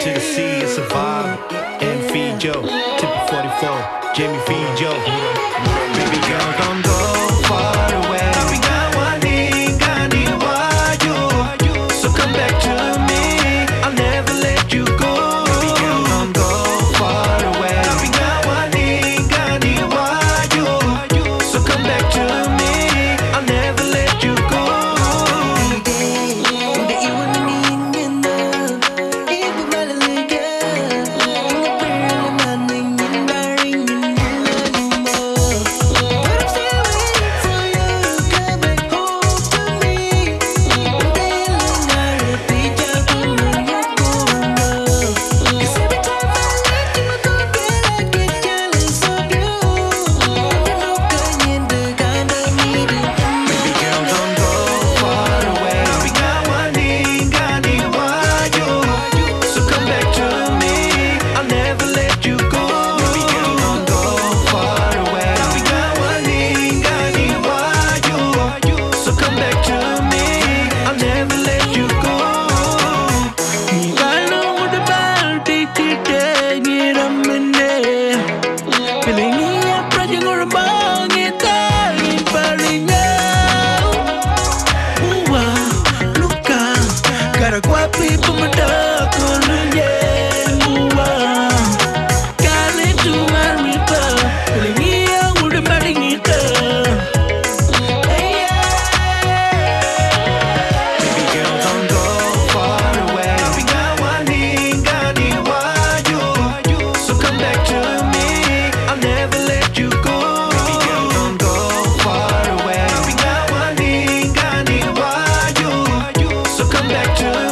to the sea, it's a vibe. And feed Joe, Tippy 44, Jamie feed Joe. Baby girl, don't go far away. So come back to me, I'll never let you go. Baby girl, don't go far away. So come back to me, I'll never let you go. Back to